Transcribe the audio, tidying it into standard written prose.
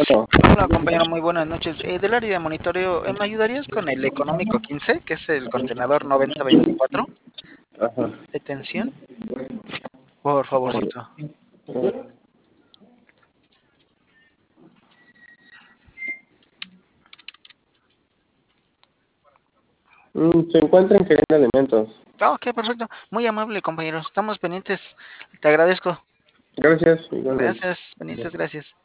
compañero? Hola compañero, muy buenas noches. Del área de monitoreo, ¿me ayudarías con el económico 15, que es el contenedor 9024 Ajá. de tensión? Por favorcito. Se encuentra en gerente de alimentos. Ah, ok, perfecto. Muy amable compañero. Estamos pendientes. Te agradezco. Gracias, igualmente. Gracias, pendientes, gracias.